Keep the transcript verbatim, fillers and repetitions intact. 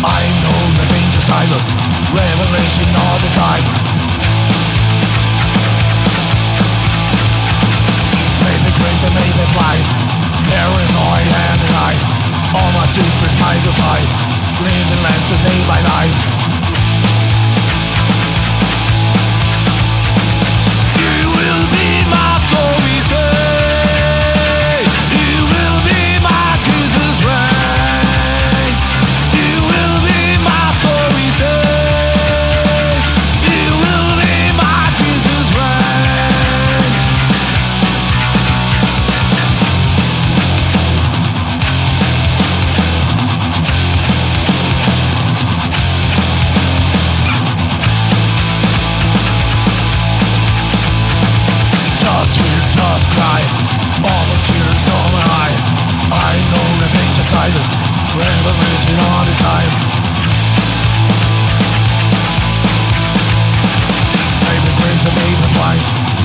I know nothing to silence, revelation all the time. Made me crazy, made me blind, paranoid and denied. All my secrets, my goodbye, living less than day by night. Just cry, all the tears on my eye. I know nothing to silence, revelation all the time. Made me crazy, made me blind.